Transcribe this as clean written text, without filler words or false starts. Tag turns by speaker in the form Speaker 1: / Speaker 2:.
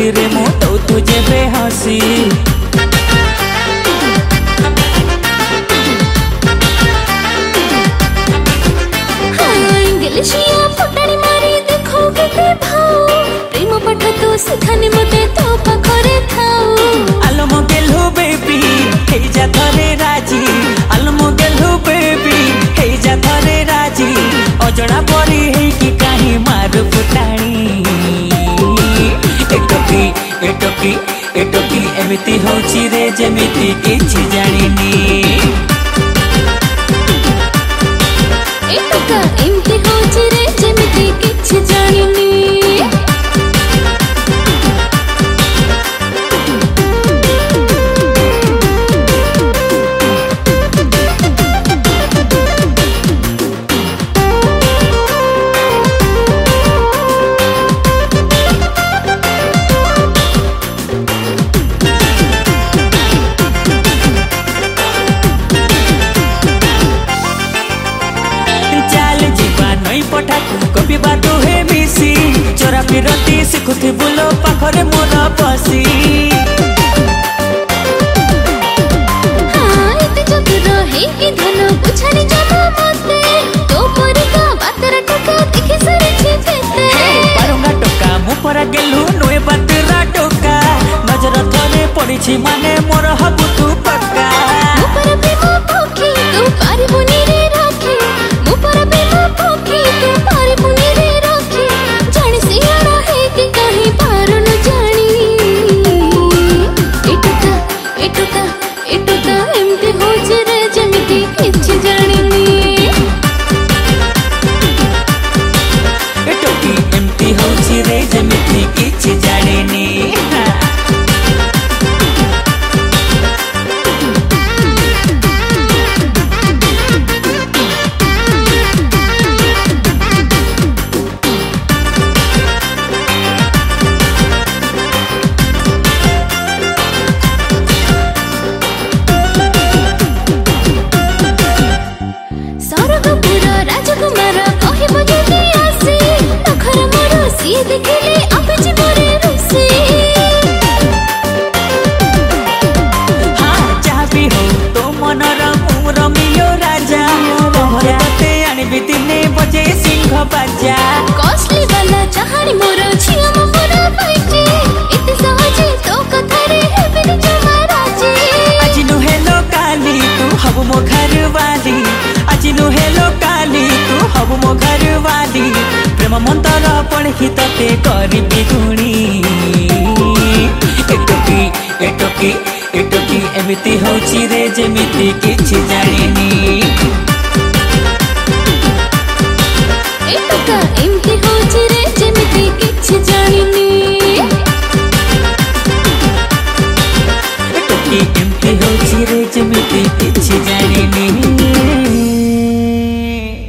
Speaker 1: Party मु तो तुझे बेहसी
Speaker 2: इंग्लिशिया फुटाणी मारी देखो केते भाव प्रेम पाठ तो सिखानी मते तो पाखरे थाओ
Speaker 1: आलमो गेलु बेबी हे जा थरे राजी आलमो गेलु बेबी हे जा थरे राजी अजणा परी हे कि काहे मार फुटाणी एटोकी एमिति होची रे जेमिति किछि जानिनी
Speaker 2: एटोका एमिति होची रे जेमिति किछि जानिनी
Speaker 1: कभी बात है मिसी चोरा फिरती सिखुथी बुलो पाखरे मोर बसी
Speaker 2: हां एते जग रहे कि धन बुझानी जमा मते तो परिका बातर टका देखि सरे छेते
Speaker 1: पारुंगा टका मु परा गेलु नोए बातरा टका नजर थरे पड़िछि माने मोर हबु तू पक्का
Speaker 2: मु पर प्रेम पोखी तू पारिबुनी रे राखी मु पर प्रेम पोखी तू पारिबुनी रे राखी जानि सियाना है कि कहीं पार न जानी एटुका एमती होछ रे जेमिति किछि जानिनी
Speaker 1: एटोकी एमती होछि रे जेमिति किछि जानिनी
Speaker 2: राजकुमार कहिबो जदि आसी नखर मोर सिए देखिले आपे जीवरे रुसी
Speaker 1: हां चाबी हो तो मनर मुर मिलो राजा तोहरे बते आनिबि दिने बजे सिंह बाजा
Speaker 2: कॉस्टली वाला चाहनी मोर छिया मोर पाइटे एते सहजे तो कथारे हेबिन जमा राजी
Speaker 1: आज नु हेलो काली तू हबु मो घर वाली आज नु हेलो काली तू हबु मो घर वाली प्रेम मंत्र पढ़ी तते करबी गुणी एटोकी एमिति होची रे जेमिति किछि जानिनी।